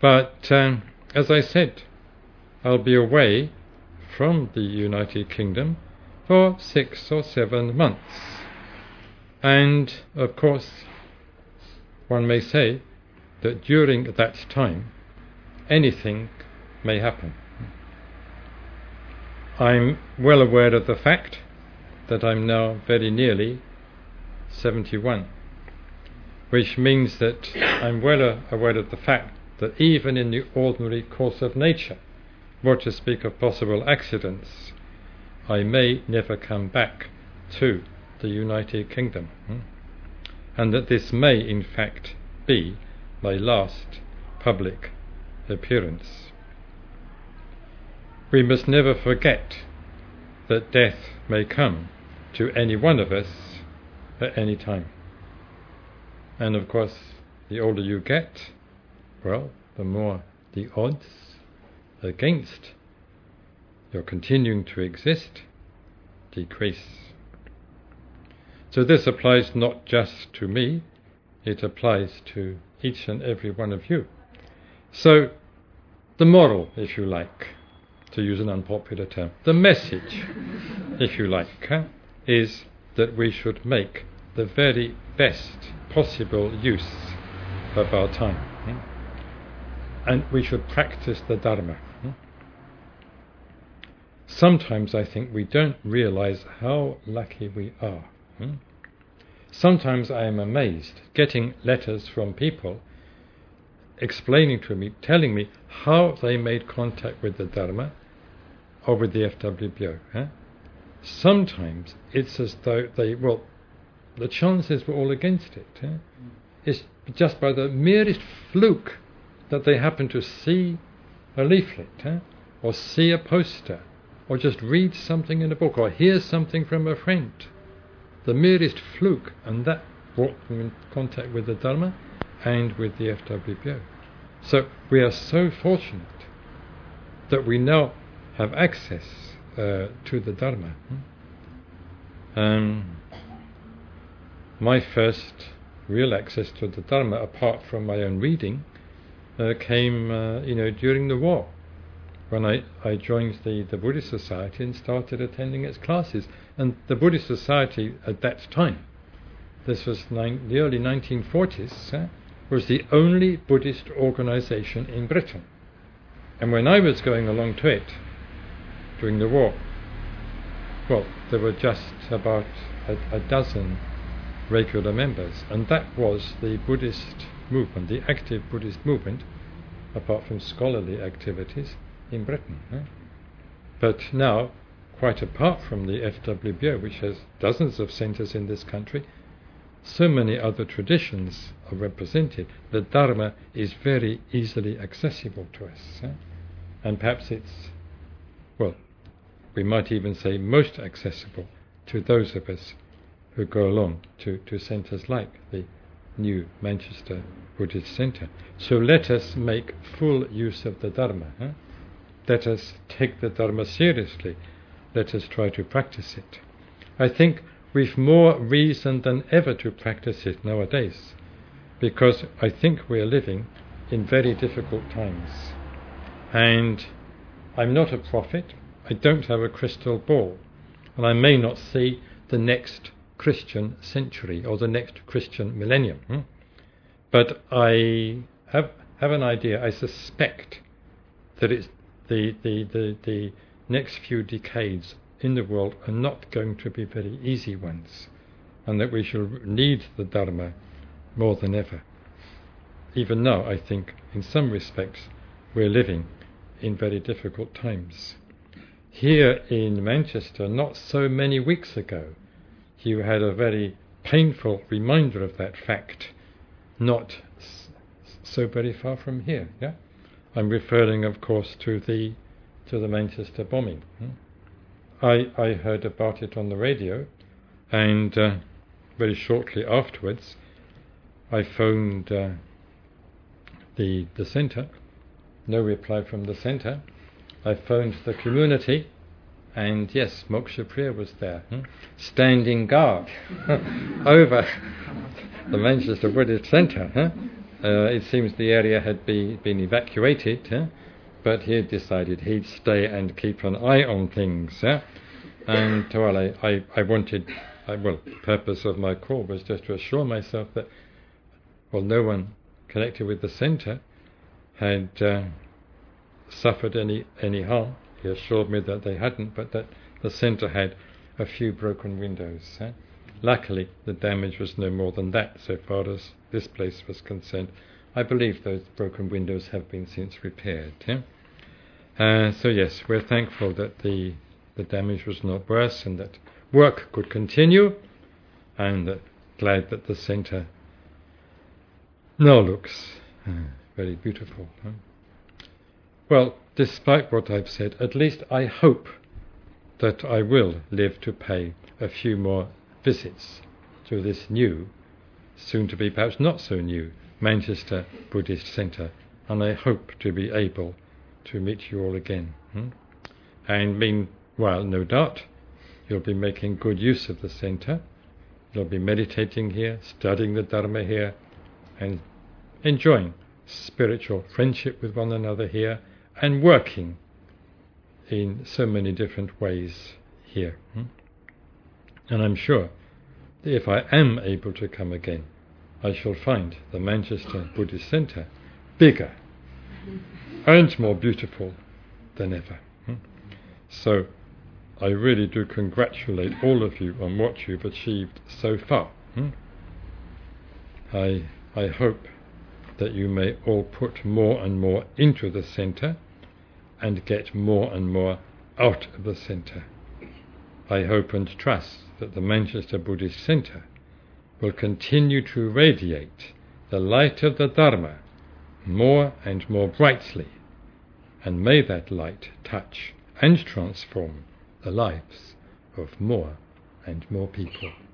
But as I said, I'll be away from the United Kingdom for 6 or 7 months. And of course, one may say that during that time, anything may happen. I'm well aware of the fact that I'm now very nearly 71, which means that I'm well aware of the fact that even in the ordinary course of nature, not to speak of possible accidents, I may never come back to the United Kingdom, and that this may in fact be my last public appearance. We must never forget that death may come to any one of us at any time. And of course, the older you get, well, the more the odds against your continuing to exist decrease. So this applies not just to me, it applies to each and every one of you. So the moral, if you like, to use an unpopular term, the message, if you like, is that we should make the very best possible use of our time. And we should practice the Dharma. Sometimes I think we don't realize how lucky we are. Sometimes I am amazed getting letters from people explaining to me, telling me how they made contact with the Dharma or with the FWBO. Sometimes it's as though the chances were all against it. It's just by the merest fluke that they happen to see a leaflet, or see a poster, or just read something in a book, or hear something from a friend. The merest fluke, and that brought them in contact with the Dharma and with the FWBO. So we are so fortunate that we now have access to the Dharma. My first real access to the Dharma, apart from my own reading, came during the war, when I joined the Buddhist Society and started attending its classes. And the Buddhist Society at that time, this was the early 1940s, was the only Buddhist organization in Britain. And when I was going along to it during the war, well, there were just about a dozen regular members, and that was the Buddhist movement, the active Buddhist movement, apart from scholarly activities, in Britain. But now, quite apart from the FWBO, which has dozens of centres in this country, so many other traditions are represented. The Dharma is very easily accessible to us. And perhaps it's, well, we might even say most accessible to those of us who go along to centres like the new Manchester Buddhist Centre. So let us make full use of the Dharma. Let us take the Dharma seriously. Let us try to practice it. I think we've more reason than ever to practice it nowadays, because I think we are living in very difficult times. And I'm not a prophet, I don't have a crystal ball, and I may not see the next Christian century or the next Christian millennium. But I have an idea. I suspect that it's the next few decades in the world are not going to be very easy ones, and that we shall need the Dharma more than ever. Even now, I think, in some respects, we're living in very difficult times. Here in Manchester, not so many weeks ago, you had a very painful reminder of that fact, not so very far from here. I'm referring, of course, to the Manchester bombing. I heard about it on the radio, and very shortly afterwards, I phoned the centre. No reply from the centre. I phoned the community, and yes, Moksha Priya was there, standing guard over the Manchester Buddhist Centre. It seems the area had been evacuated, but he had decided he'd stay and keep an eye on things. And well, I wanted, the purpose of my call was just to assure myself that, well, no one connected with the centre had suffered any harm. He assured me that they hadn't, but that the centre had a few broken windows. Luckily, the damage was no more than that, so far as this place was concerned. I believe those broken windows have been since repaired. So yes, we're thankful that the damage was not worse and that work could continue, and glad that the centre now looks very beautiful. Well, despite what I've said, at least I hope that I will live to pay a few more visits to this new, soon to be perhaps not so new, Manchester Buddhist Centre, and I hope to be able to meet you all again. And meanwhile, no doubt, you'll be making good use of the centre. You'll be meditating here, studying the Dharma here, and enjoying spiritual friendship with one another here, and working in so many different ways here. And I'm sure that if I am able to come again, I shall find the Manchester Buddhist Centre bigger and more beautiful than ever. So I really do congratulate all of you on what you've achieved so far. I hope that you may all put more and more into the centre and get more and more out of the centre. I hope and trust that the Manchester Buddhist Centre will continue to radiate the light of the Dharma more and more brightly, and may that light touch and transform the lives of more and more people.